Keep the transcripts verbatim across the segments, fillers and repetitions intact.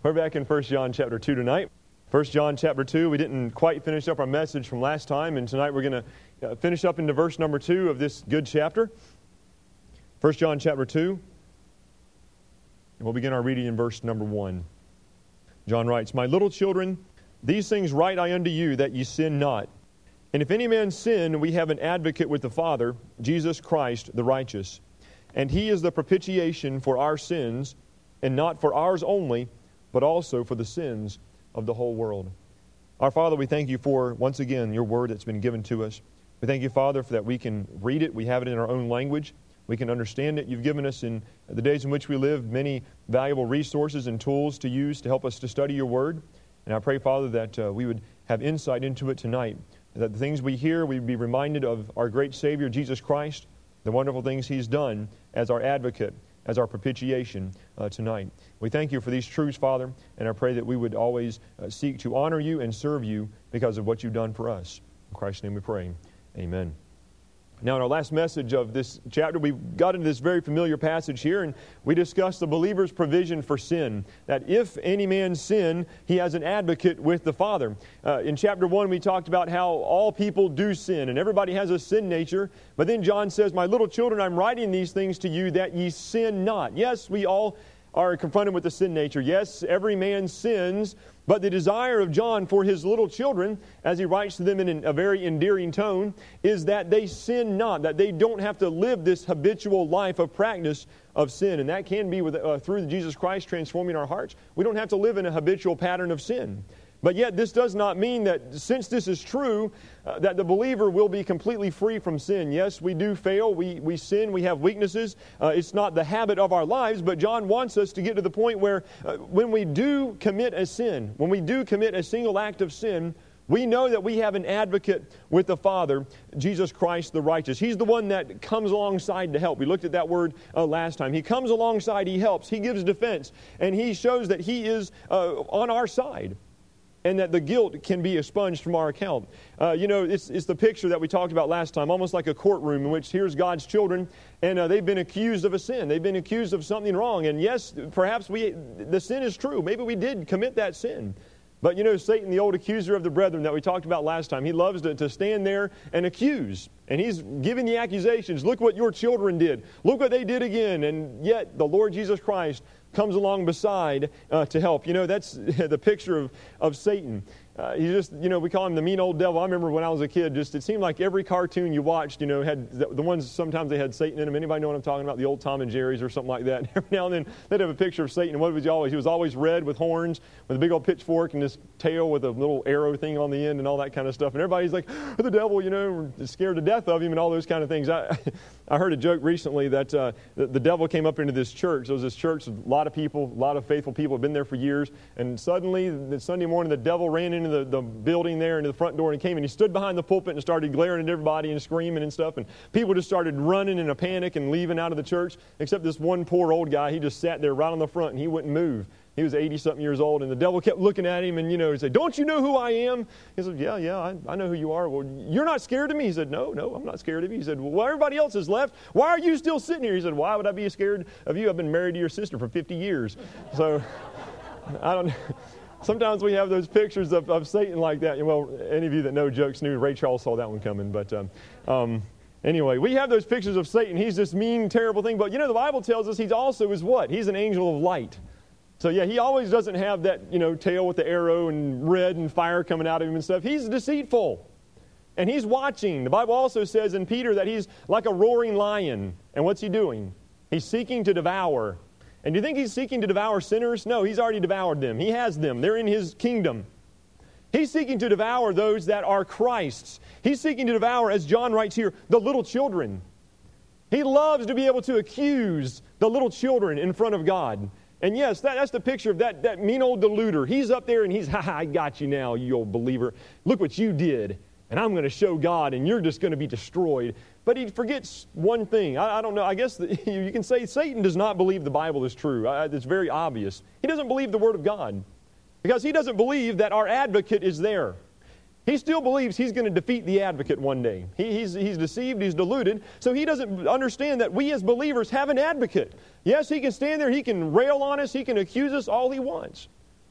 We're back in First John chapter two tonight. First John chapter two, we didn't quite finish up our message from last time, and tonight we're going to uh, finish up into verse number two of this good chapter. First John chapter two, and we'll begin our reading in verse number one. John writes, "My little children, these things write I unto you, that ye sin not. And if any man sin, we have an advocate with the Father, Jesus Christ the righteous. And he is the propitiation for our sins, and not for ours only, but also for the sins of the whole world." Our Father, we thank you for, once again, your word that's been given to us. We thank you, Father, for that we can read it. We have it in our own language. We can understand it. You've given us, in the days in which we live, many valuable resources and tools to use to help us to study your word. And I pray, Father, that uh, we would have insight into it tonight, that the things we hear, we'd be reminded of our great Savior, Jesus Christ, the wonderful things he's done as our advocate, as our propitiation uh, tonight. We thank you for these truths, Father, and I pray that we would always uh, seek to honor you and serve you because of what you've done for us. In Christ's name we pray. Amen. Now, in our last message of this chapter, we got into this very familiar passage here, and we discussed the believer's provision for sin, that if any man sin, he has an advocate with the Father. Uh, in chapter one, we talked about how all people do sin, and everybody has a sin nature, but then John says, "My little children, I'm writing these things to you that ye sin not." Yes, we all are confronted with the sin nature. Yes, every man sins, but the desire of John for his little children, as he writes to them in a very endearing tone, is that they sin not, that they don't have to live this habitual life of practice of sin. And that can be with, uh, through Jesus Christ transforming our hearts. We don't have to live in a habitual pattern of sin. But yet this does not mean that, since this is true, uh, that the believer will be completely free from sin. Yes, we do fail, we, we sin, we have weaknesses. Uh, it's not the habit of our lives, but John wants us to get to the point where uh, when we do commit a sin, when we do commit a single act of sin, we know that we have an advocate with the Father, Jesus Christ the righteous. He's the one that comes alongside to help. We looked at that word uh, last time. He comes alongside, He helps, He gives defense, and He shows that He is uh, on our side, and that the guilt can be expunged from our account. Uh, you know, it's, it's the picture that we talked about last time, almost like a courtroom in which here's God's children, and uh, they've been accused of a sin. They've been accused of something wrong. And yes, perhaps we the sin is true. Maybe we did commit that sin. But you know, Satan, the old accuser of the brethren that we talked about last time, he loves to, to stand there and accuse. And he's giving the accusations. Look what your children did. Look what they did again. And yet, the Lord Jesus Christ comes along beside uh, to help. You know, that's the picture of, of Satan. Uh, he just, you know, we call him the mean old devil. I remember when I was a kid, just it seemed like every cartoon you watched, you know, had the, the ones, sometimes they had Satan in them. Anybody know what I'm talking about? The old Tom and Jerry's or something like that. Every now and then they'd have a picture of Satan. And what was he always? He was always red with horns, with a big old pitchfork and this tail with a little arrow thing on the end and all that kind of stuff. And everybody's like, the devil, you know, scared to death of him and all those kind of things. I I heard a joke recently that uh, the, the devil came up into this church. There was this church, a lot of people, a lot of faithful people have been there for years. And suddenly, the Sunday morning, the devil ran into the, the building there, into the front door, and came and he stood behind the pulpit and started glaring at everybody and screaming and stuff. And people just started running in a panic and leaving out of the church, except this one poor old guy. He just sat there right on the front and he wouldn't move. He was eighty-something years old, and the devil kept looking at him, and, you know, he said, "Don't you know who I am?" He said, "Yeah, yeah, I, I know who you are." "Well, you're not scared of me?" He said, "No, no, I'm not scared of you." He said, "Well, everybody else has left. Why are you still sitting here?" He said, "Why would I be scared of you? I've been married to your sister for fifty years. So, I don't sometimes we have those pictures of, of Satan like that. Well, any of you that know jokes knew Ray Charles saw that one coming, but um, um, anyway, we have those pictures of Satan. He's this mean, terrible thing, but you know, the Bible tells us he's also is what? He's an angel of light. So yeah, he always doesn't have that, you know, tail with the arrow and red and fire coming out of him and stuff. He's deceitful. And he's watching. The Bible also says in Peter that he's like a roaring lion. And what's he doing? He's seeking to devour. And do you think he's seeking to devour sinners? No, he's already devoured them. He has them. They're in his kingdom. He's seeking to devour those that are Christ's. He's seeking to devour, as John writes here, the little children. He loves to be able to accuse the little children in front of God. And yes, that, that's the picture of that, that mean old deluder. He's up there and he's, ha ha, I got you now, you old believer. Look what you did. And I'm going to show God and you're just going to be destroyed. But he forgets one thing. I, I don't know. I guess the, you can say Satan does not believe the Bible is true. I, it's very obvious. He doesn't believe the Word of God. Because he doesn't believe that our advocate is there. He still believes he's going to defeat the advocate one day. He, he's, he's deceived, he's deluded, so he doesn't understand that we as believers have an advocate. Yes, he can stand there, he can rail on us, he can accuse us all he wants.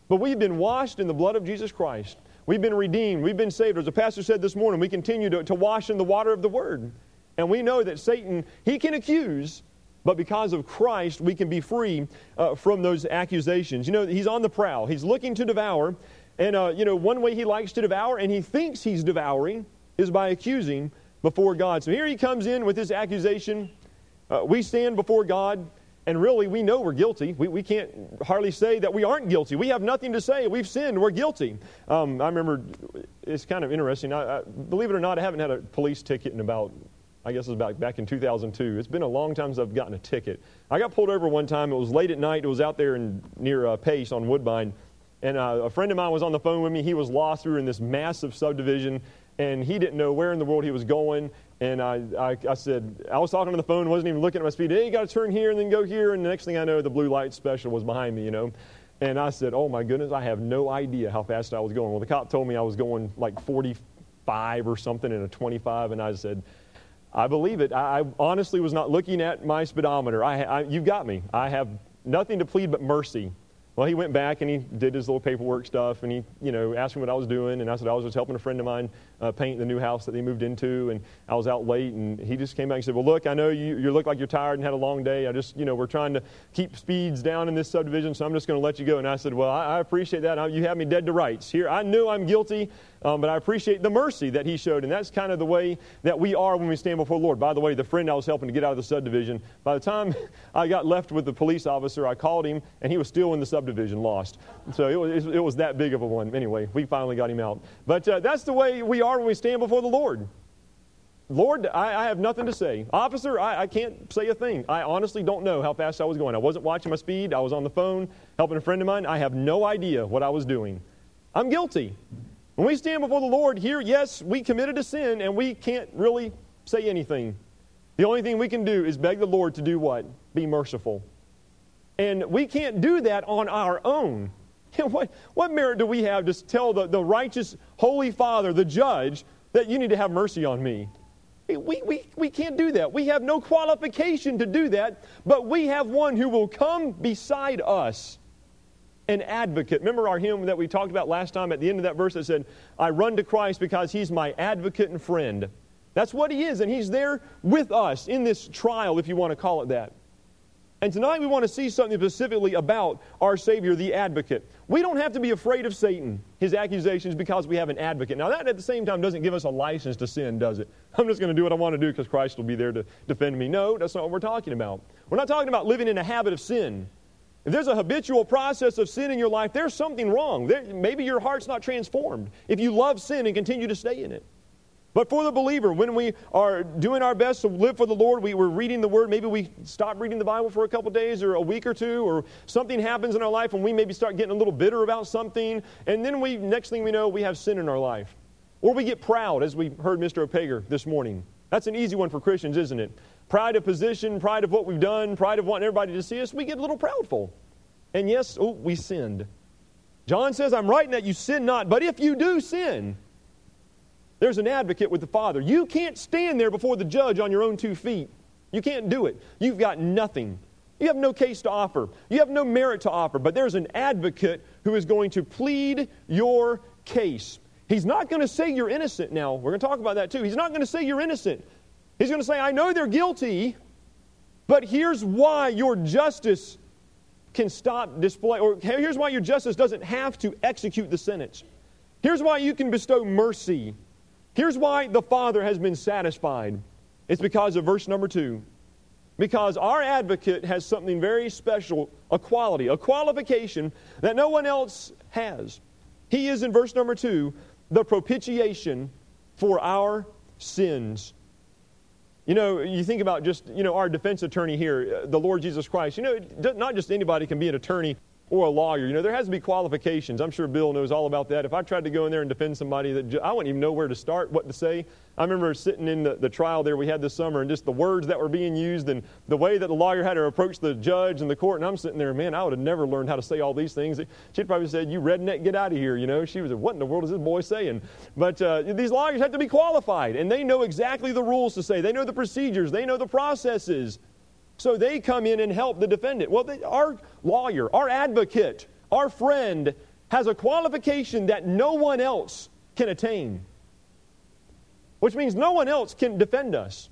But we've been washed in the blood of Jesus Christ. We've been redeemed. We've been saved. As the pastor said this morning, we continue to, to wash in the water of the Word. And we know that Satan, he can accuse, but because of Christ, we can be free uh, from those accusations. You know, he's on the prowl. He's looking to devour. And, uh, you know, one way he likes to devour, and he thinks he's devouring, is by accusing before God. So here he comes in with this accusation. Uh, we stand before God, and really we know we're guilty. We, we can't hardly say that we aren't guilty. We have nothing to say. We've sinned. We're guilty. Um, I remember, it's kind of interesting. I, I, believe it or not, I haven't had a police ticket in about, I guess it was back, back in two thousand two. It's been a long time since I've gotten a ticket. I got pulled over one time. It was late at night. It was out there in, near uh, Pace on Woodbine. And uh, a friend of mine was on the phone with me. He was lost. We were in this massive subdivision, and he didn't know where in the world he was going. And I, I, I said, I was talking on the phone, wasn't even looking at my speed. Hey, you got to turn here and then go here. And the next thing I know, the blue light special was behind me, you know. And I said, oh, my goodness, I have no idea how fast I was going. Well, the cop told me I was going like forty-five or something in a twenty-five. And I said, I believe it. I, I honestly was not looking at my speedometer. I, I, you've got me. I have nothing to plead but mercy. Well, he went back and he did his little paperwork stuff, and he, you know, asked me what I was doing, and I said I was just helping a friend of mine uh, paint the new house that they moved into, and I was out late, and he just came back and said, well, look, I know you, you look like you're tired and had a long day. I just, you know, we're trying to keep speeds down in this subdivision, so I'm just going to let you go. And I said, well, I, I appreciate that. I, you have me dead to rights. Here, I knew I'm guilty, um, but I appreciate the mercy that he showed, and that's kind of the way that we are when we stand before the Lord. By the way, the friend I was helping to get out of the subdivision, by the time I got left with the police officer, I called him, and he was still in the subdivision, lost. So it was, it was that big of a one. Anyway, we finally got him out. But uh, that's the way we are when we stand before the Lord. Lord, I, I have nothing to say. Officer, I, I can't say a thing. I honestly don't know how fast I was going. I wasn't watching my speed. I was on the phone helping a friend of mine. I have no idea what I was doing. I'm guilty. When we stand before the Lord here, yes, we committed a sin, and we can't really say anything. The only thing we can do is beg the Lord to do what? Be merciful. And we can't do that on our own. What, what merit do we have to tell the, the righteous, holy Father, the judge, that you need to have mercy on me? We, we, we can't do that. We have no qualification to do that, but we have one who will come beside us, an advocate. Remember our hymn that we talked about last time at the end of that verse that said, I run to Christ because He's my advocate and friend. That's what He is, and He's there with us in this trial, if you want to call it that. And tonight we want to see something specifically about our Savior, the advocate. We don't have to be afraid of Satan, his accusations, because we have an advocate. Now that at the same time doesn't give us a license to sin, does it? I'm just going to do what I want to do because Christ will be there to defend me. No, that's not what we're talking about. We're not talking about living in a habit of sin. If there's a habitual process of sin in your life, there's something wrong. There, maybe your heart's not transformed if you love sin and continue to stay in it. But for the believer, when we are doing our best to live for the Lord, we, we're reading the Word, maybe we stop reading the Bible for a couple days or a week or two, or something happens in our life and we maybe start getting a little bitter about something, and then we, next thing we know, we have sin in our life. Or we get proud, as we heard Mister O'Pager this morning. That's an easy one for Christians, isn't it? Pride of position, pride of what we've done, pride of wanting everybody to see us, we get a little proudful. And yes, oh, we sinned. John says, I'm writing that you sin not, but if you do sin, there's an advocate with the Father. You can't stand there before the judge on your own two feet. You can't do it. You've got nothing. You have no case to offer. You have no merit to offer. But there's an advocate who is going to plead your case. He's not going to say you're innocent now. We're going to talk about that too. He's not going to say you're innocent. He's going to say, I know they're guilty, but here's why your justice can stop display, or here's why your justice doesn't have to execute the sentence. Here's why you can bestow mercy. Here's why the Father has been satisfied. It's because of verse number two. Because our advocate has something very special, a quality, a qualification that no one else has. He is, in verse number two, the propitiation for our sins. You know, you think about just, you know, our defense attorney here, the Lord Jesus Christ. You know, not just anybody can be an attorney or a lawyer. You know, there has to be qualifications. I'm sure Bill knows all about that. If I tried to go in there and defend somebody, that I wouldn't even know where to start, what to say. I remember sitting in the, the trial there we had this summer, and just the words that were being used and the way that the lawyer had to approach the judge and the court, and I'm sitting there, man, I would have never learned how to say all these things. She'd probably said, you redneck, get out of here, you know. She was like, what in the world is this boy saying? But uh, these lawyers have to be qualified, and they know exactly the rules to say. They know the procedures. They know the processes. So they come in and help the defendant. Well, they, our lawyer, our advocate, our friend has a qualification that no one else can attain, which means no one else can defend us.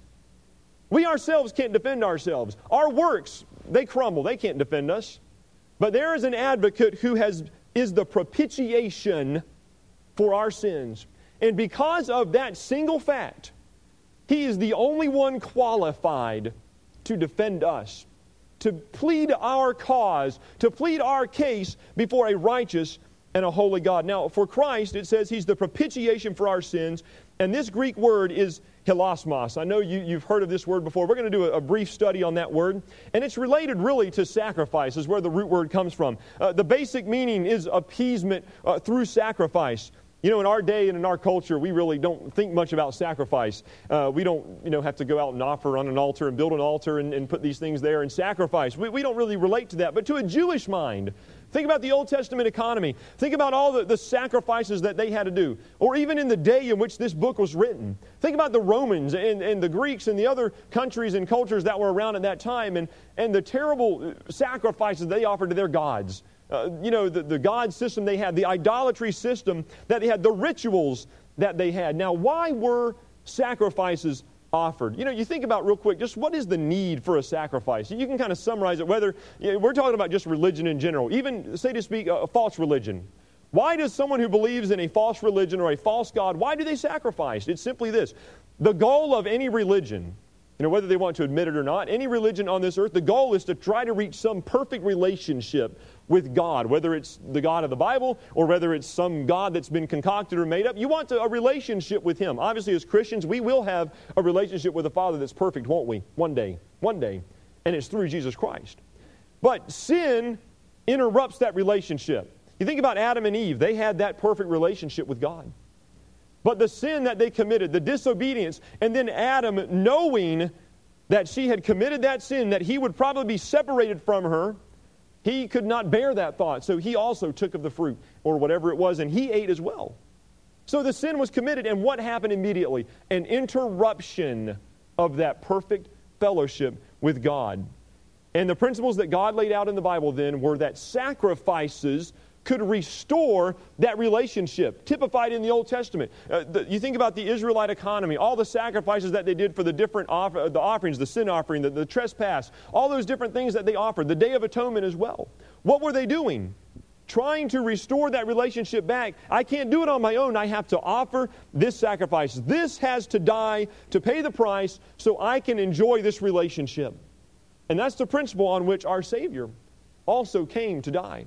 We ourselves can't defend ourselves. Our works, they crumble. They can't defend us. But there is an advocate who has is the propitiation for our sins. And because of that single fact, He is the only one qualified to defend us, to plead our cause, to plead our case before a righteous and a holy God. Now, for Christ, it says He's the propitiation for our sins, and this Greek word is hilasmos. I know you, you've heard of this word before. We're going to do a, a brief study on that word, and it's related really to sacrifice, is where the root word comes from. Uh, the basic meaning is appeasement uh, through sacrifice. You know, in our day and in our culture, we really don't think much about sacrifice. Uh, we don't, you know, have to go out and offer on an altar and build an altar and, and put these things there and sacrifice. We, we don't really relate to that. But to a Jewish mind, think about the Old Testament economy. Think about all the, the sacrifices that they had to do. Or even in the day in which this book was written. Think about the Romans and, and the Greeks and the other countries and cultures that were around at that time and, and the terrible sacrifices they offered to their gods. Uh, you know, the, the God system they had, the idolatry system that they had, the rituals that they had. Now, why were sacrifices offered? You know, you think about real quick, just what is the need for a sacrifice? You can kind of summarize it, whether, you know, we're talking about just religion in general, even, say to speak, a, a false religion. Why does someone who believes in a false religion or a false God, why do they sacrifice? It's simply this. The goal of any religion, you know, whether they want to admit it or not, any religion on this earth, the goal is to try to reach some perfect relationship with God, whether it's the God of the Bible or whether it's some God that's been concocted or made up. You want to, a relationship with Him. Obviously, as Christians, we will have a relationship with the Father that's perfect, won't we? One day. One day. And it's through Jesus Christ. But sin interrupts that relationship. You think about Adam and Eve. They had that perfect relationship with God. But the sin that they committed, the disobedience, and then Adam knowing that she had committed that sin, that he would probably be separated from her, he could not bear that thought. So he also took of the fruit, or whatever it was, and he ate as well. So the sin was committed, and what happened immediately? An interruption of that perfect fellowship with God. And the principles that God laid out in the Bible then were that sacrifices could restore that relationship, typified in the Old Testament. Uh, the, you think about the Israelite economy, all the sacrifices that they did for the different off, uh, the offerings, the sin offering, the, the trespass, all those different things that they offered, the Day of Atonement as well. What were they doing? Trying to restore that relationship back. I can't do it on my own. I have to offer this sacrifice. This has to die to pay the price so I can enjoy this relationship. And that's the principle on which our Savior also came to die.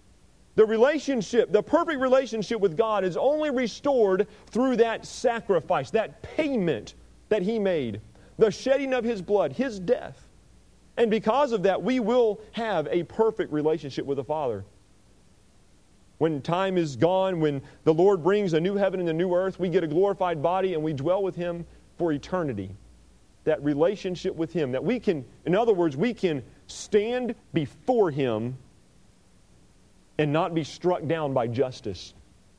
The relationship, the perfect relationship with God is only restored through that sacrifice, that payment that He made, the shedding of His blood, His death. And because of that, we will have a perfect relationship with the Father. When time is gone, when the Lord brings a new heaven and a new earth, we get a glorified body and we dwell with Him for eternity. That relationship with Him, that we can, in other words, we can stand before Him and not be struck down by justice.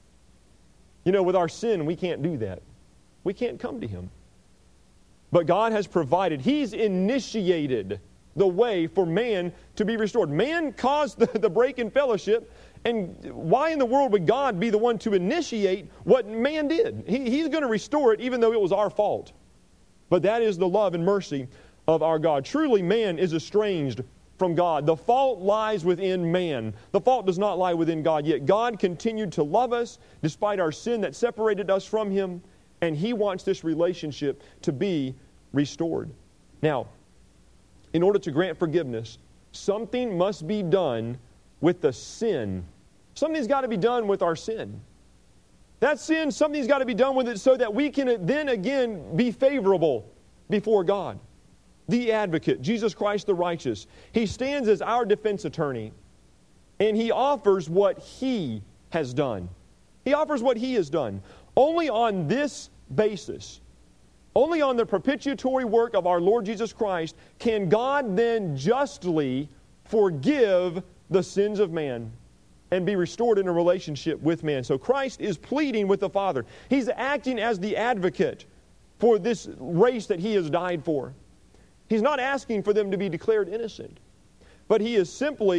You know, with our sin, we can't do that. We can't come to Him. But God has provided, He's initiated the way for man to be restored. Man caused the, the break in fellowship, and why in the world would God be the one to initiate what man did? He, he's going to restore it even though it was our fault. But that is the love and mercy of our God. Truly, man is estranged from God. The fault lies within man. The fault does not lie within God. Yet God continued to love us despite our sin that separated us from Him, and He wants this relationship to be restored. Now, in order to grant forgiveness, something must be done with the sin. Something's got to be done with our sin. That sin, something's got to be done with it so that we can then again be favorable before God. The advocate, Jesus Christ the righteous, He stands as our defense attorney, and He offers what He has done. He offers what He has done. Only on this basis, only on the propitiatory work of our Lord Jesus Christ, can God then justly forgive the sins of man and be restored in a relationship with man. So Christ is pleading with the Father. He's acting as the advocate for this race that He has died for. He's not asking for them to be declared innocent, but He is simply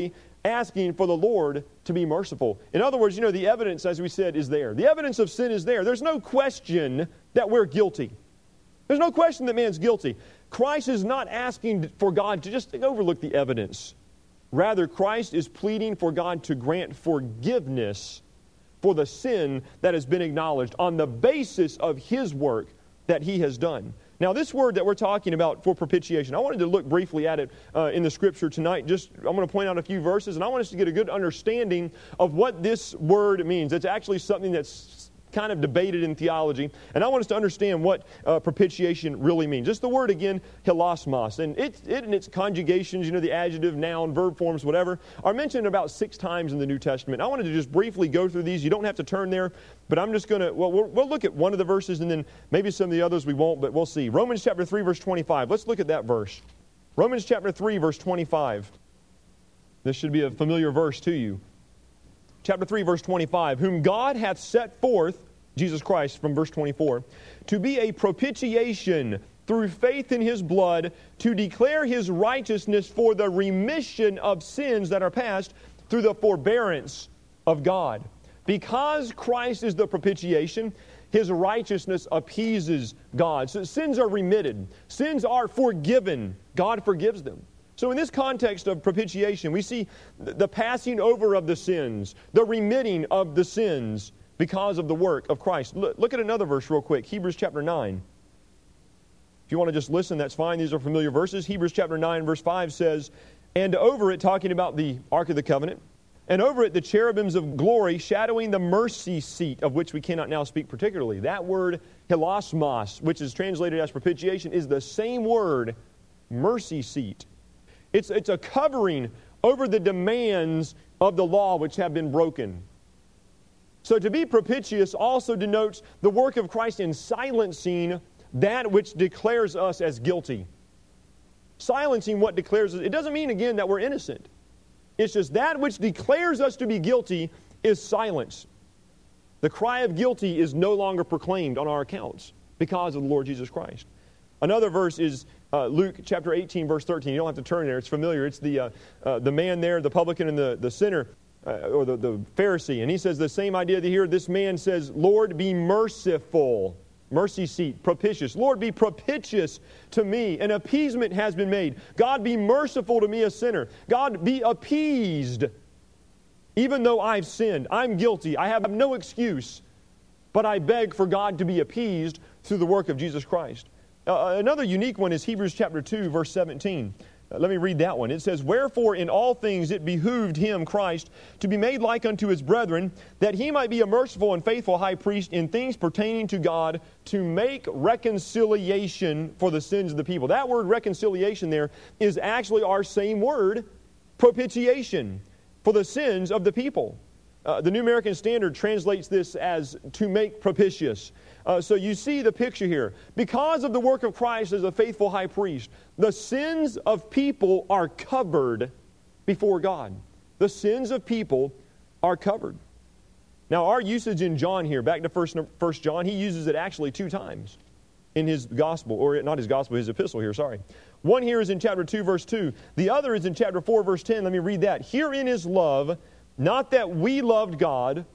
asking for the Lord to be merciful. In other words, you know, the evidence, as we said, is there. The evidence of sin is there. There's no question that we're guilty. There's no question that man's guilty. Christ is not asking for God to just overlook the evidence. Rather, Christ is pleading for God to grant forgiveness for the sin that has been acknowledged on the basis of His work that He has done. Now, this word that we're talking about for propitiation, I wanted to look briefly at it uh, in the Scripture tonight. Just, I'm going to point out a few verses, and I want us to get a good understanding of what this word means. It's actually something that's kind of debated in theology, and I want us to understand what uh, propitiation really means. Just the word again, hilasmos, and it, it and its conjugations, you know, the adjective, noun, verb forms, whatever, are mentioned about six times in the New Testament. I wanted to just briefly go through these. You don't have to turn there, but I'm just going to, well, we'll, we'll look at one of the verses, and then maybe some of the others we won't, but we'll see. Romans chapter three, verse twenty-five. Let's look at that verse. Romans chapter three, verse twenty-five. This should be a familiar verse to you. Chapter three, verse twenty-five, whom God hath set forth, Jesus Christ, from verse twenty-four, to be a propitiation through faith in His blood, to declare His righteousness for the remission of sins that are past through the forbearance of God. Because Christ is the propitiation, His righteousness appeases God. So sins are remitted. Sins are forgiven. God forgives them. So in this context of propitiation, we see the passing over of the sins, the remitting of the sins because of the work of Christ. Look, look at another verse real quick, Hebrews chapter nine. If you want to just listen, that's fine. These are familiar verses. Hebrews chapter nine, verse five says, and over it, talking about the Ark of the Covenant, and over it the cherubims of glory, shadowing the mercy seat, of which we cannot now speak particularly. That word, hilasmos, which is translated as propitiation, is the same word, mercy seat. It's, it's a covering over the demands of the law which have been broken. So to be propitious also denotes the work of Christ in silencing that which declares us as guilty. Silencing what declares us. It doesn't mean, again, that we're innocent. It's just that which declares us to be guilty is silenced. The cry of guilty is no longer proclaimed on our accounts because of the Lord Jesus Christ. Another verse is uh, Luke chapter eighteen, verse thirteen. You don't have to turn there. It's familiar. It's the, uh, uh, the man there, the publican and the, the sinner, uh, or the, the Pharisee. And he says the same idea here. This man says, Lord, be merciful. Mercy seat, propitious. Lord, be propitious to me. An appeasement has been made. God, be merciful to me, a sinner. God, be appeased. Even though I've sinned, I'm guilty. I have no excuse. But I beg for God to be appeased through the work of Jesus Christ. Uh, another unique one is Hebrews chapter two, verse seventeen. Uh, let me read that one. It says, wherefore in all things it behooved Him, Christ, to be made like unto His brethren, that He might be a merciful and faithful high priest in things pertaining to God, to make reconciliation for the sins of the people. That word reconciliation there is actually our same word, propitiation, for the sins of the people. Uh, the New American Standard translates this as to make propitious. Uh, so you see the picture here. Because of the work of Christ as a faithful high priest, the sins of people are covered before God. The sins of people are covered. Now our usage in John here, back to First John, he uses it actually two times in his gospel, or not his gospel, his epistle here, sorry. One here is in chapter two, verse two. The other is in chapter four, verse ten. Let me read that. Herein is love, not that we loved God,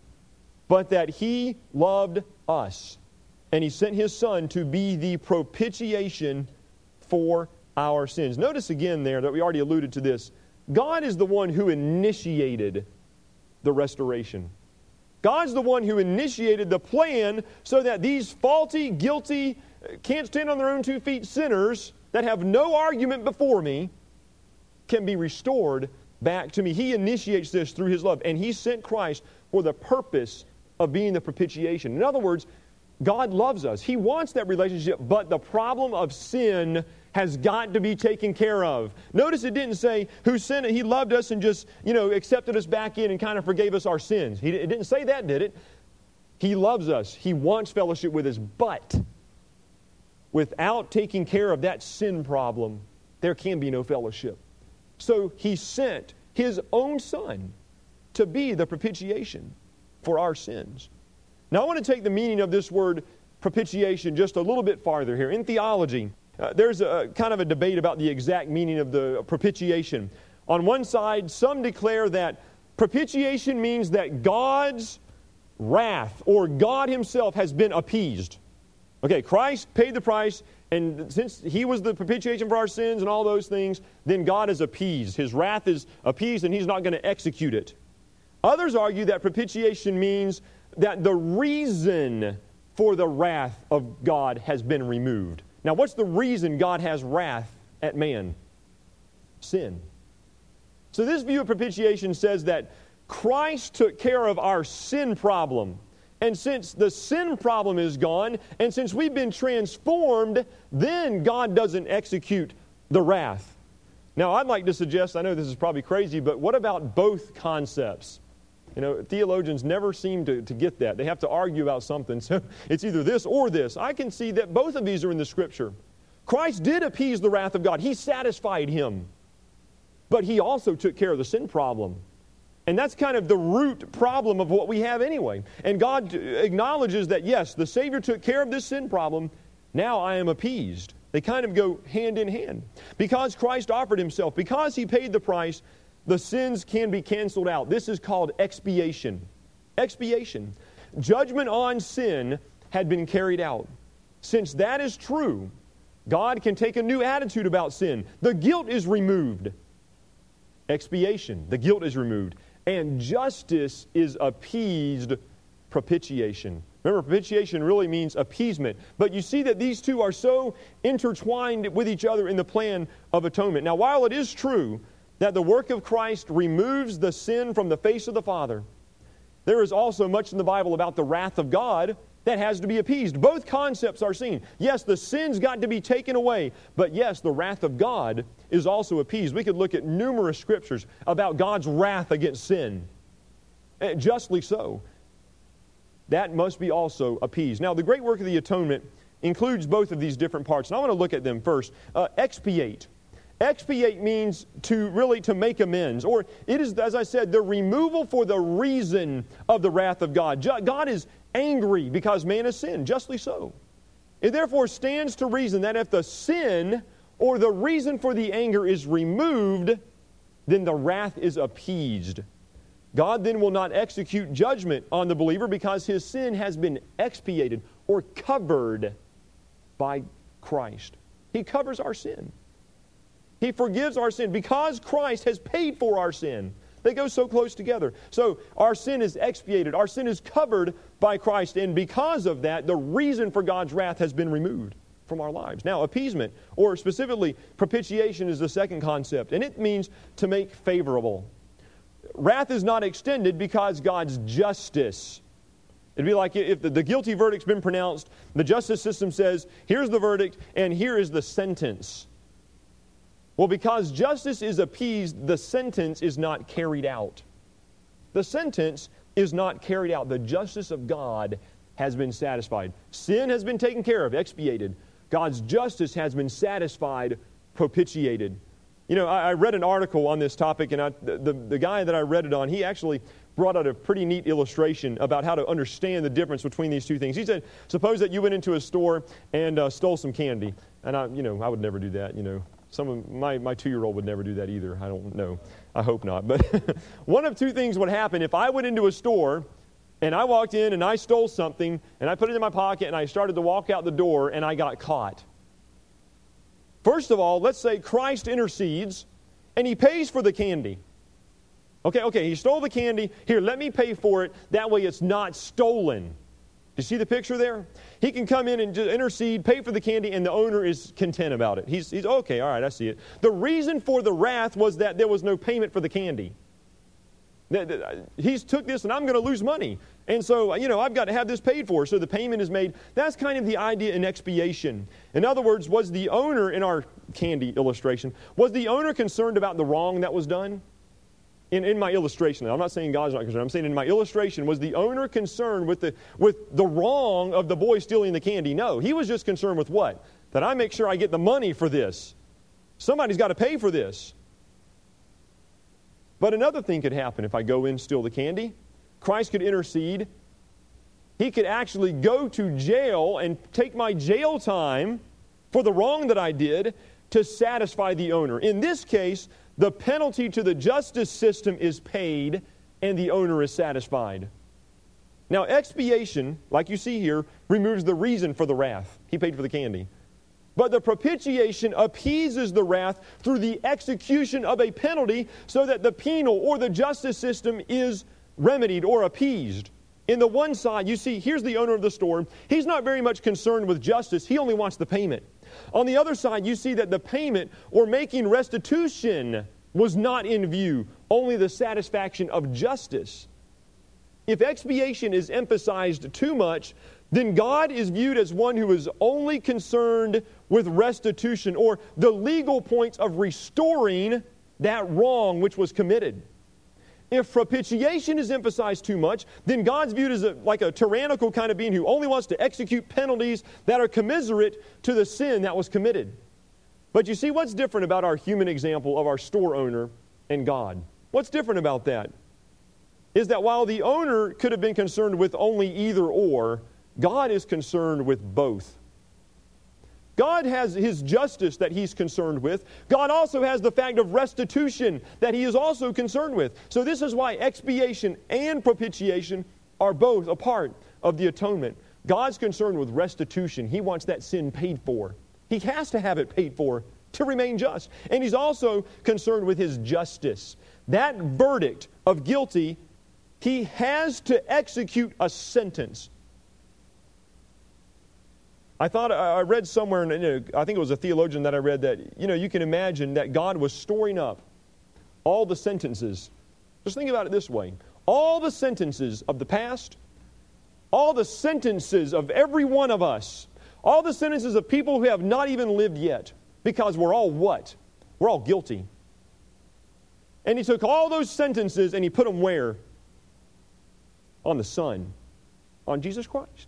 but that He loved us. And He sent His Son to be the propitiation for our sins. Notice again there that we already alluded to this. God is the one who initiated the restoration. God's the one who initiated the plan so that these faulty, guilty, can't stand on their own two feet sinners that have no argument before me can be restored back to me. He initiates this through His love, and He sent Christ for the purpose of being the propitiation. In other words, God loves us. He wants that relationship, but the problem of sin has got to be taken care of. Notice it didn't say who sinned. He loved us and just, you know, accepted us back in and kind of forgave us our sins. He, it didn't say that, did it? He loves us. He wants fellowship with us, but without taking care of that sin problem, there can be no fellowship. So He sent His own Son to be the propitiation for our sins. Now I want to take the meaning of this word propitiation just a little bit farther here. In theology, uh, there's a kind of a debate about the exact meaning of the propitiation. On one side, some declare that propitiation means that God's wrath or God Himself has been appeased. Okay, Christ paid the price, and since He was the propitiation for our sins and all those things, then God is appeased. His wrath is appeased, and He's not going to execute it. Others argue that propitiation means that the reason for the wrath of God has been removed. Now, what's the reason God has wrath at man? Sin. So this view of propitiation says that Christ took care of our sin problem. And since the sin problem is gone, and since we've been transformed, then God doesn't execute the wrath. Now, I'd like to suggest, I know this is probably crazy, but what about both concepts? You know, theologians never seem to, to get that. They have to argue about something. So it's either this or this. I can see that both of these are in the Scripture. Christ did appease the wrath of God. He satisfied Him. But He also took care of the sin problem. And that's kind of the root problem of what we have anyway. And God acknowledges that, yes, the Savior took care of this sin problem. Now I am appeased. They kind of go hand in hand. Because Christ offered Himself, because He paid the price, the sins can be canceled out. This is called expiation. Expiation. Judgment on sin had been carried out. Since that is true, God can take a new attitude about sin. The guilt is removed. Expiation. The guilt is removed. And justice is appeased. Propitiation. Remember, propitiation really means appeasement. But you see that these two are so intertwined with each other in the plan of atonement. Now, while it is true that the work of Christ removes the sin from the face of the Father, there is also much in the Bible about the wrath of God that has to be appeased. Both concepts are seen. Yes, the sin's got to be taken away, but yes, the wrath of God is also appeased. We could look at numerous scriptures about God's wrath against sin. And justly so. That must be also appeased. Now, the great work of the atonement includes both of these different parts, and I want to look at them first. Uh, expiate. Expiate means to really to make amends, or it is, as I said, the removal for the reason of the wrath of God. God is angry because man has sinned, justly so. It therefore stands to reason that if the sin or the reason for the anger is removed, then the wrath is appeased. God then will not execute judgment on the believer because his sin has been expiated or covered by Christ. He covers our sin. He forgives our sin because Christ has paid for our sin. They go so close together. So our sin is expiated. Our sin is covered by Christ. And because of that, the reason for God's wrath has been removed from our lives. Now, appeasement, or specifically propitiation, is the second concept. And it means to make favorable. Wrath is not extended because God's justice. It'd be like if the, the guilty verdict's been pronounced, the justice system says, here's the verdict, and here is the sentence. Well, because justice is appeased, the sentence is not carried out. The sentence is not carried out. The justice of God has been satisfied. Sin has been taken care of, expiated. God's justice has been satisfied, propitiated. You know, I, I read an article on this topic, and I, the, the, the guy that I read it on, he actually brought out a pretty neat illustration about how to understand the difference between these two things. He said, suppose that you went into a store and uh, stole some candy. And, I, you know, I would never do that, you know. Some of my, my two-year-old would never do that either. I don't know. I hope not. But one of two things would happen. If I went into a store and I walked in and I stole something and I put it in my pocket and I started to walk out the door and I got caught. First of all, let's say Christ intercedes and He pays for the candy. Okay, okay, He stole the candy. Here, let me pay for it. That way it's not stolen. Do you see the picture there? He can come in and just intercede, pay for the candy, and the owner is content about it. He's, he's okay, all right, I see it. The reason for the wrath was that there was no payment for the candy. He's took this and I'm going to lose money. And so, you know, I've got to have this paid for. So the payment is made. That's kind of the idea in expiation. In other words, was the owner, in our candy illustration, was the owner concerned about the wrong that was done? In, in my illustration, I'm not saying God's not concerned. I'm saying in my illustration, was the owner concerned with the, with the wrong of the boy stealing the candy? No. He was just concerned with what? That I make sure I get the money for this. Somebody's got to pay for this. But another thing could happen if I go in and steal the candy. Christ could intercede. He could actually go to jail and take my jail time for the wrong that I did to satisfy the owner. In this case, the penalty to the justice system is paid and the owner is satisfied. Now, expiation, like you see here, removes the reason for the wrath. He paid for the candy. But the propitiation appeases the wrath through the execution of a penalty so that the penal or the justice system is remedied or appeased. In the one side, you see, here's the owner of the store. He's not very much concerned with justice. He only wants the payment. On the other side, you see that the payment or making restitution was not in view, only the satisfaction of justice. If expiation is emphasized too much, then God is viewed as one who is only concerned with restitution or the legal points of restoring that wrong which was committed. If propitiation is emphasized too much, then God's viewed as a, like a tyrannical kind of being who only wants to execute penalties that are commiserate to the sin that was committed. But you see what's different about our human example of our store owner and God? What's different about that is that while the owner could have been concerned with only either or, God is concerned with both. God has His justice that He's concerned with. God also has the fact of restitution that He is also concerned with. So this is why expiation and propitiation are both a part of the atonement. God's concerned with restitution. He wants that sin paid for. He has to have it paid for to remain just. And He's also concerned with His justice. That verdict of guilty, He has to execute a sentence. I thought, I read somewhere, and I think it was a theologian that I read that, you know, you can imagine that God was storing up all the sentences. Just think about it this way. All the sentences of the past, all the sentences of every one of us, all the sentences of people who have not even lived yet, because we're all what? We're all guilty. And He took all those sentences and He put them where? On the Son, on Jesus Christ.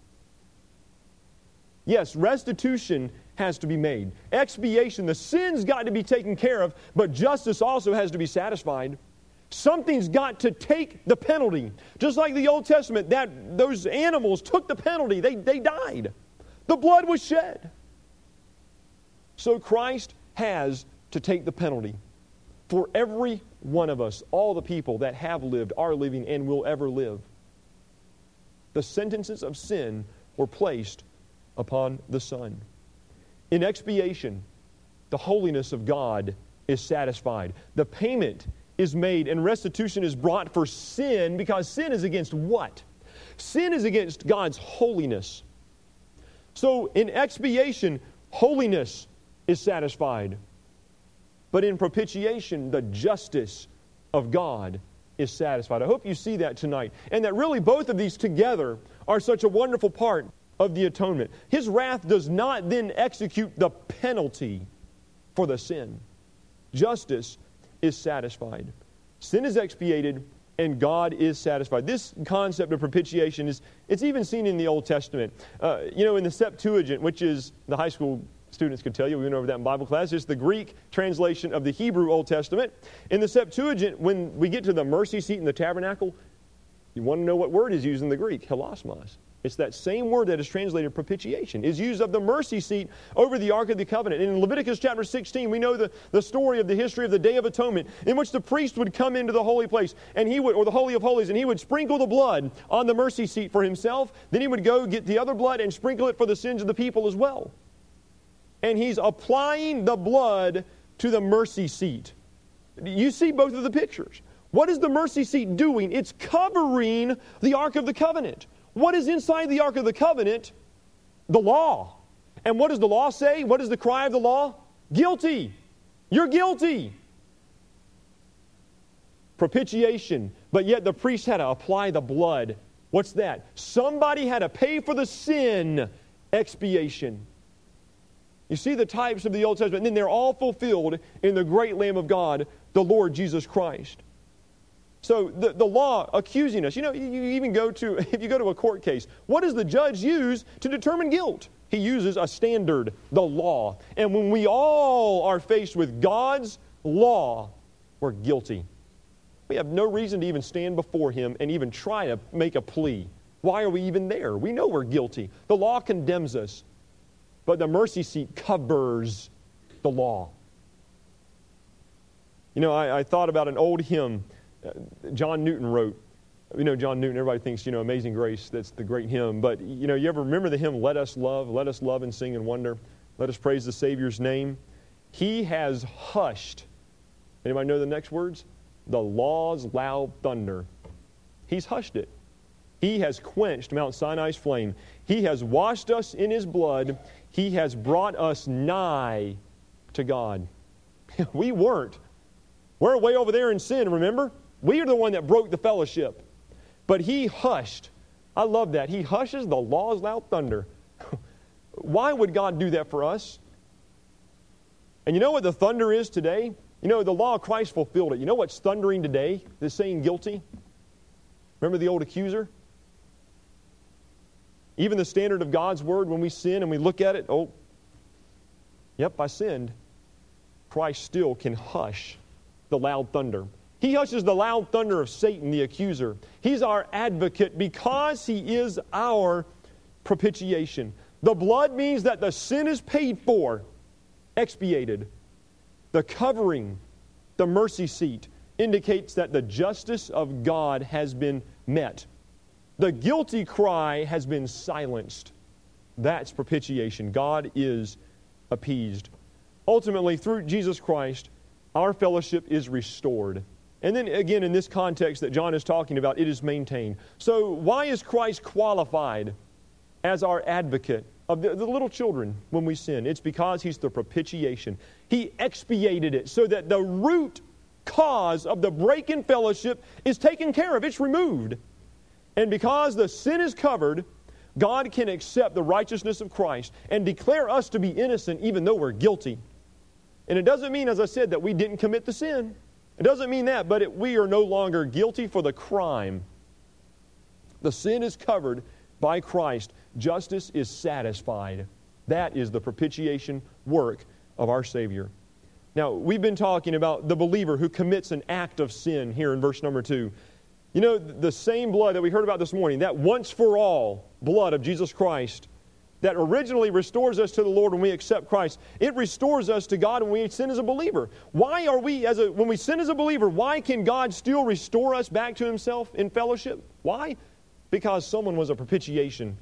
Yes, restitution has to be made. Expiation, the sin's got to be taken care of, but justice also has to be satisfied. Something's got to take the penalty. Just like the Old Testament, that those animals took the penalty. They, they died. The blood was shed. So Christ has to take the penalty for every one of us, all the people that have lived, are living, and will ever live. The sentences of sin were placed upon the Son. In expiation, the holiness of God is satisfied. The payment is made and restitution is brought for sin, because sin is against what? Sin is against God's holiness. So in expiation, holiness is satisfied. But in propitiation, the justice of God is satisfied. I hope you see that tonight. And that really both of these together are such a wonderful part of the atonement. His wrath does not then execute the penalty for the sin. Justice is satisfied. Sin is expiated and God is satisfied. This concept of propitiation is, it's even seen in the Old Testament. Uh, you know, in the Septuagint, which is, the high school students could tell you, we went over that in Bible class, it's the Greek translation of the Hebrew Old Testament. In the Septuagint, when we get to the mercy seat in the tabernacle, you want to know what word is used in the Greek? Hilasmos. It's that same word that is translated propitiation. Is used of the mercy seat over the Ark of the Covenant. And in Leviticus chapter sixteen, we know the, the story of the history of the Day of Atonement, in which the priest would come into the holy place, and he would, or the Holy of Holies, and he would sprinkle the blood on the mercy seat for himself. Then he would go get the other blood and sprinkle it for the sins of the people as well. And he's applying the blood to the mercy seat. You see both of the pictures. What is the mercy seat doing? It's covering the Ark of the Covenant. What is inside the Ark of the Covenant? The law. And what does the law say? What is the cry of the law? Guilty. You're guilty. Propitiation. But yet the priest had to apply the blood. What's that? Somebody had to pay for the sin. Expiation. You see the types of the Old Testament, and then they're all fulfilled in the great Lamb of God, the Lord Jesus Christ. So the, the law accusing us, you know, you, you even go to, if you go to a court case, what does the judge use to determine guilt? He uses a standard, the law. And when we all are faced with God's law, we're guilty. We have no reason to even stand before Him and even try to make a plea. Why are we even there? We know we're guilty. The law condemns us, but the mercy seat covers the law. You know, I, I thought about an old hymn uh, John Newton wrote. You know, John Newton, everybody thinks, you know, Amazing Grace, that's the great hymn. But, you know, you ever remember the hymn, Let Us Love, Let Us Love and Sing and Wonder, Let Us Praise the Savior's Name? He has hushed, anybody know the next words? The law's loud thunder. He's hushed it. He has quenched Mount Sinai's flame. He has washed us in His blood. He has brought us nigh to God. We weren't. We're way over there in sin, remember? We are the one that broke the fellowship. But He hushed. I love that. He hushes the law's loud thunder. Why would God do that for us? And you know what the thunder is today? You know, the law of Christ fulfilled it. You know what's thundering today? This saying guilty? Remember the old accuser? Even the standard of God's Word, when we sin and we look at it, oh, yep, I sinned. Christ still can hush the loud thunder. He hushes the loud thunder of Satan, the accuser. He's our advocate because He is our propitiation. The blood means that the sin is paid for, expiated. The covering, the mercy seat, indicates that the justice of God has been met. The guilty cry has been silenced. That's propitiation. God is appeased. Ultimately, through Jesus Christ, our fellowship is restored. And then again, in this context that John is talking about, it is maintained. So why is Christ qualified as our advocate of the, the little children when we sin? It's because He's the propitiation. He expiated it so that the root cause of the break in fellowship is taken care of. It's removed. And because the sin is covered, God can accept the righteousness of Christ and declare us to be innocent even though we're guilty. And it doesn't mean, as I said, that we didn't commit the sin. It doesn't mean that, but it, we are no longer guilty for the crime. The sin is covered by Christ. Justice is satisfied. That is the propitiation work of our Savior. Now, we've been talking about the believer who commits an act of sin here in verse number two. You know, the same blood that we heard about this morning, that once-for-all blood of Jesus Christ that originally restores us to the Lord when we accept Christ, it restores us to God when we sin as a believer. Why are we, as a, when we sin as a believer, why can God still restore us back to Himself in fellowship? Why? Because someone was a propitiation.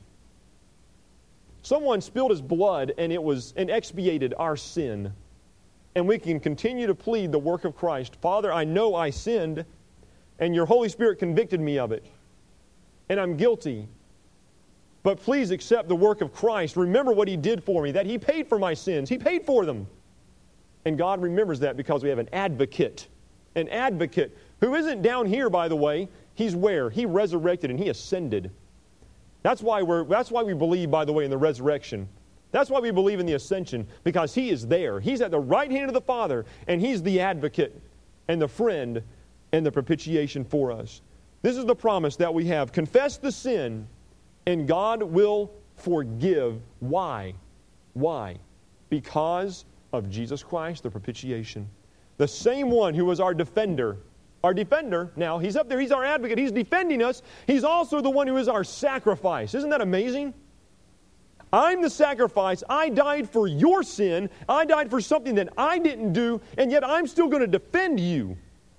Someone spilled His blood and it was and expiated our sin. And we can continue to plead the work of Christ. Father, I know I sinned, and Your Holy Spirit convicted me of it. And I'm guilty. But please accept the work of Christ. Remember what He did for me, that He paid for my sins. He paid for them. And God remembers that because we have an advocate. An advocate who isn't down here, by the way. He's where? He resurrected and He ascended. That's why we're, that's why we believe, by the way, in the resurrection. That's why we believe in the ascension, because He is there. He's at the right hand of the Father, and He's the advocate and the friend and the propitiation for us. This is the promise that we have. Confess the sin, and God will forgive. Why? Why? Because of Jesus Christ, the propitiation. The same one who was our defender. Our defender, now, He's up there, He's our advocate, He's defending us. He's also the one who is our sacrifice. Isn't that amazing? I'm the sacrifice. I died for your sin. I died for something that I didn't do, and yet I'm still going to defend you.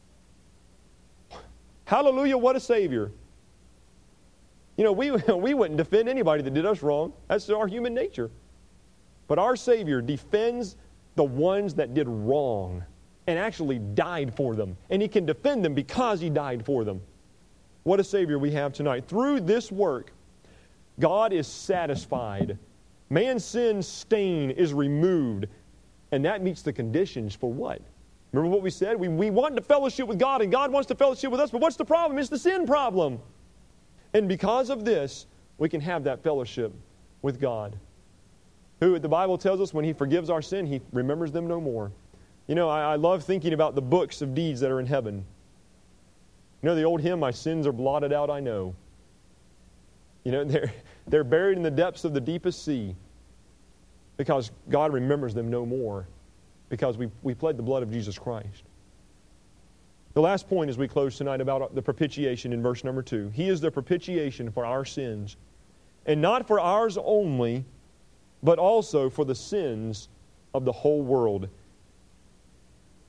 Hallelujah, what a Savior. You know, we, we wouldn't defend anybody that did us wrong. That's our human nature. But our Savior defends the ones that did wrong and actually died for them. And He can defend them because He died for them. What a Savior we have tonight. Through this work, God is satisfied. Man's sin stain is removed. And that meets the conditions for what? Remember what we said? We, we want to fellowship with God, and God wants to fellowship with us. But what's the problem? It's the sin problem. And because of this, we can have that fellowship with God. Who, the Bible tells us, when He forgives our sin, He remembers them no more. You know, I, I love thinking about the books of deeds that are in heaven. You know the old hymn, my sins are blotted out, I know. You know, they're, they're buried in the depths of the deepest sea because God remembers them no more because we, we pled the blood of Jesus Christ. The last point as we close tonight about the propitiation in verse number two. He is the propitiation for our sins, and not for ours only, but also for the sins of the whole world.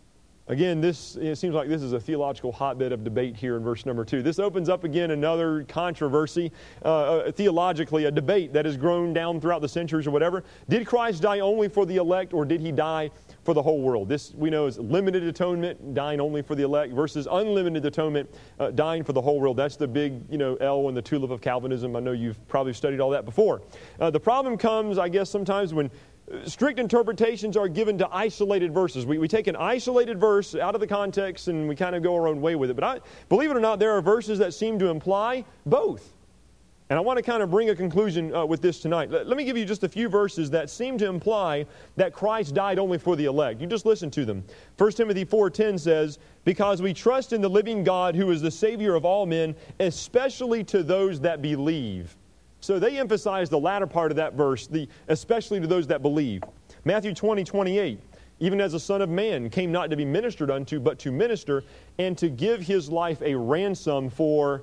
Again, this it seems like this is a theological hotbed of debate here in verse number two. This opens up again another controversy, uh, theologically, a debate that has grown down throughout the centuries or whatever. Did Christ die only for the elect, or did he die for the whole world? This we know is limited atonement, dying only for the elect, versus unlimited atonement, uh, dying for the whole world. That's the big, you know, L in the tulip of Calvinism. I know you've probably studied all that before. Uh, the problem comes, I guess, sometimes when strict interpretations are given to isolated verses. We, we take an isolated verse out of the context and we kind of go our own way with it. But I, believe it or not, there are verses that seem to imply both. And I want to kind of bring a conclusion uh, with this tonight. Let, let me give you just a few verses that seem to imply that Christ died only for the elect. You just listen to them. First Timothy four ten says, "Because we trust in the living God who is the Savior of all men, especially to those that believe." So they emphasize the latter part of that verse, the especially to those that believe. Matthew twenty twenty-eight, "Even as the Son of Man came not to be ministered unto, but to minister, and to give his life a ransom for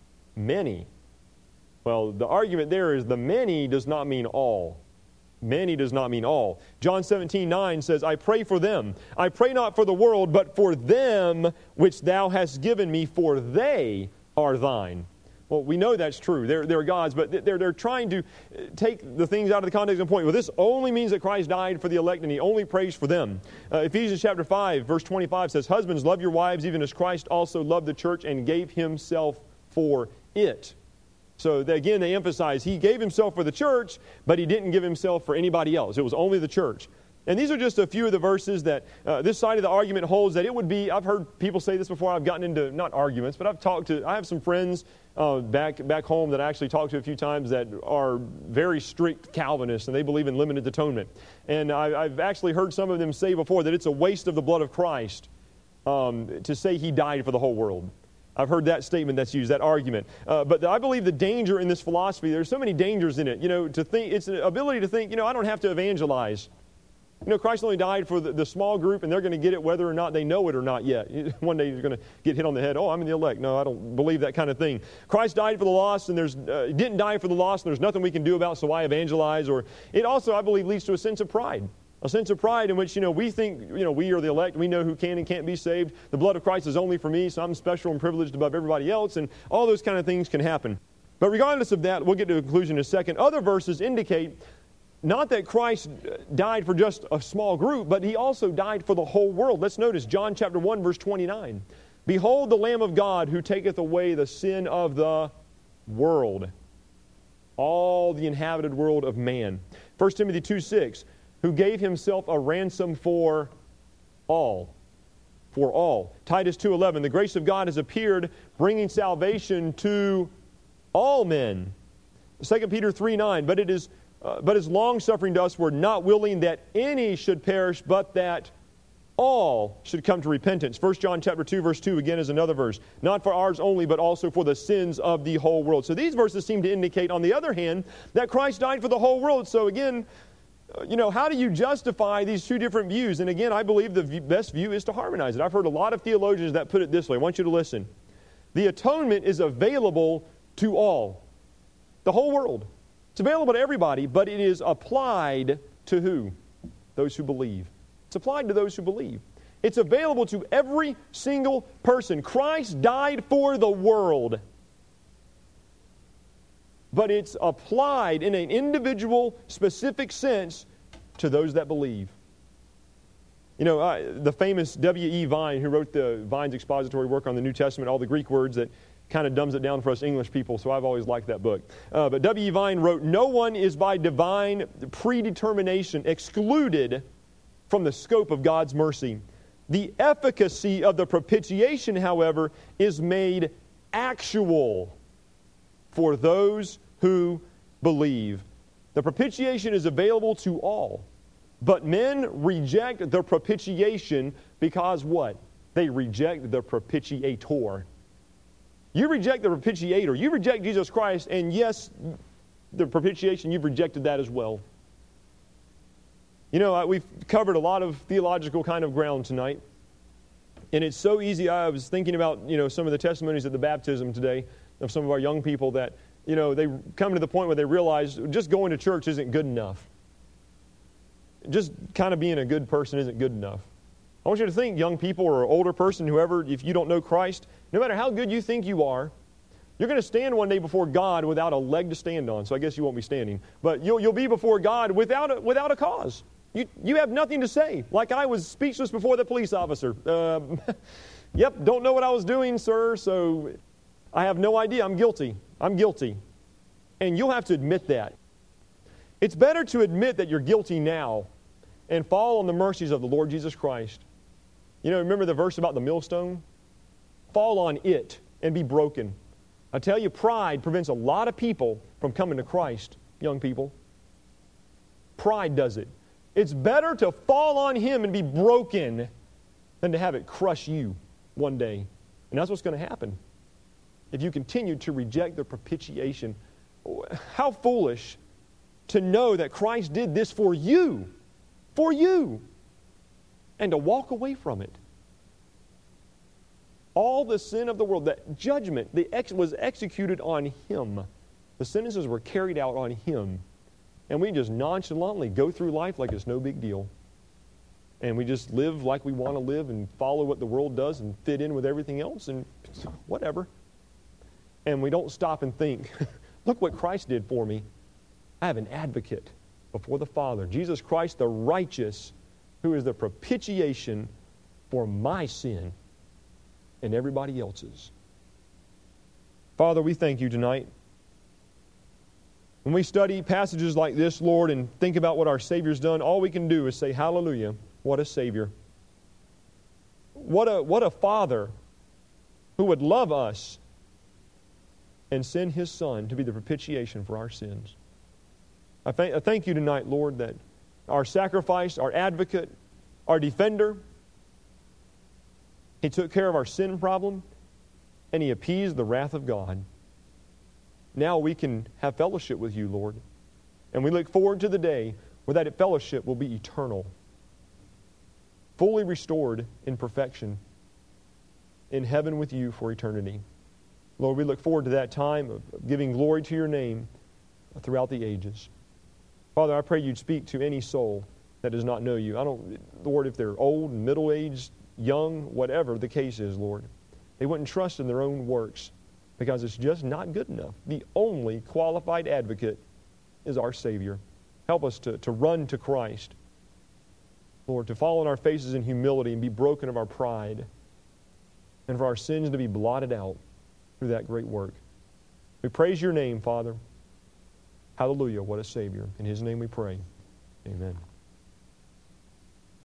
many." Well, the argument there is the many does not mean all. Many does not mean all. John seventeen nine says, "I pray for them. I pray not for the world, but for them which thou hast given me, for they are thine." Well, we know that's true. They're, they're God's, but they're, they're trying to take the things out of the context and point, well, this only means that Christ died for the elect and he only prays for them. Uh, Ephesians chapter five, verse twenty-five says, "Husbands, love your wives even as Christ also loved the church and gave himself for it." So they, again, they emphasize he gave himself for the church, but he didn't give himself for anybody else. It was only the church. And these are just a few of the verses that uh, this side of the argument holds that it would be, I've heard people say this before, I've gotten into, not arguments, but I've talked to, I have some friends uh, back back home that I actually talked to a few times that are very strict Calvinists, and they believe in limited atonement. And I, I've actually heard some of them say before that it's a waste of the blood of Christ um, to say he died for the whole world. I've heard that statement that's used, that argument. Uh, but I believe the danger in this philosophy, there's so many dangers in it. You know, to think, it's an ability to think, you know, I don't have to evangelize. You know, Christ only died for the, the small group, and they're going to get it whether or not they know it or not yet. One day you're going to get hit on the head. Oh, I'm in the elect. No, I don't believe that kind of thing. Christ died for the lost, and there's uh, he didn't die for the lost, and there's nothing we can do about it, so why evangelize? Or it also, I believe, leads to a sense of pride. A sense of pride in which, you know, we think, you know, we are the elect. We know who can and can't be saved. The blood of Christ is only for me, so I'm special and privileged above everybody else, and all those kind of things can happen. But regardless of that, we'll get to a conclusion in a second. Other verses indicate not that Christ died for just a small group, but he also died for the whole world. Let's notice John chapter one, verse twenty-nine. "Behold the Lamb of God who taketh away the sin of the world." All the inhabited world of man. First Timothy two six. "Who gave himself a ransom for all." For all. Titus two eleven. "The grace of God has appeared, bringing salvation to all men." Second Peter three nine. "But it is Uh, but his long-suffering to us were not willing that any should perish, but that all should come to repentance." First John chapter two, verse two, again, is another verse. "Not for ours only, but also for the sins of the whole world." So these verses seem to indicate, on the other hand, that Christ died for the whole world. So again, uh, you know, how do you justify these two different views? And again, I believe the v- best view is to harmonize it. I've heard a lot of theologians that put it this way. I want you to listen. The atonement is available to all, the whole world. It's available to everybody, but it is applied to who? Those who believe. It's applied to those who believe. It's available to every single person. Christ died for the world, but it's applied in an individual, specific sense to those that believe. You know, uh, the famous W E Vine, who wrote the Vine's expository work on the New Testament, all the Greek words that kind of dumbs it down for us English people, so I've always liked that book. Uh, but W E Vine wrote, "No one is by divine predetermination excluded from the scope of God's mercy. The efficacy of the propitiation, however, is made actual for those who believe." The propitiation is available to all, but men reject the propitiation because what? They reject the propitiator. You reject the propitiator. You reject Jesus Christ, and yes, the propitiation, you've rejected that as well. You know, we've covered a lot of theological kind of ground tonight, and it's so easy. I was thinking about, you know, some of the testimonies at the baptism today of some of our young people that, you know, they come to the point where they realize just going to church isn't good enough. Just kind of being a good person isn't good enough. I want you to think, young people or older person, whoever, if you don't know Christ, no matter how good you think you are, you're going to stand one day before God without a leg to stand on. So I guess you won't be standing. But you'll, you'll be before God without a, without a cause. You, you have nothing to say. Like I was speechless before the police officer. Uh, yep, don't know what I was doing, sir, so I have no idea. I'm guilty. I'm guilty. And you'll have to admit that. It's better to admit that you're guilty now and fall on the mercies of the Lord Jesus Christ. You know, remember the verse about the millstone? Fall on it and be broken. I tell you, pride prevents a lot of people from coming to Christ, young people. Pride does it. It's better to fall on Him and be broken than to have it crush you one day. And that's what's going to happen if you continue to reject the propitiation. How foolish to know that Christ did this for you, for you, and to walk away from it. All the sin of the world, that judgment the ex- was executed on Him. The sentences were carried out on Him. And we just nonchalantly go through life like it's no big deal. And we just live like we want to live and follow what the world does and fit in with everything else and whatever. And we don't stop and think, look what Christ did for me. I have an advocate before the Father, Jesus Christ the righteous, who is the propitiation for my sin and everybody else's. Father, we thank you tonight. When we study passages like this, Lord, and think about what our Savior's done, all we can do is say, hallelujah, what a Savior. What a, what a Father who would love us and send His Son to be the propitiation for our sins. I, th- I thank you tonight, Lord, that our sacrifice, our advocate, our defender, He took care of our sin problem, and He appeased the wrath of God. Now we can have fellowship with you, Lord. And we look forward to the day where that fellowship will be eternal, fully restored in perfection, in heaven with you for eternity. Lord, we look forward to that time of giving glory to your name throughout the ages. Father, I pray you'd speak to any soul that does not know you. I don't, Lord, if they're old, middle-aged, young, whatever the case is, Lord, they wouldn't trust in their own works because it's just not good enough. The only qualified advocate is our Savior. Help us to, to run to Christ, Lord, to fall on our faces in humility and be broken of our pride, and for our sins to be blotted out through that great work. We praise your name, Father. Hallelujah, what a Savior. In His name we pray. Amen.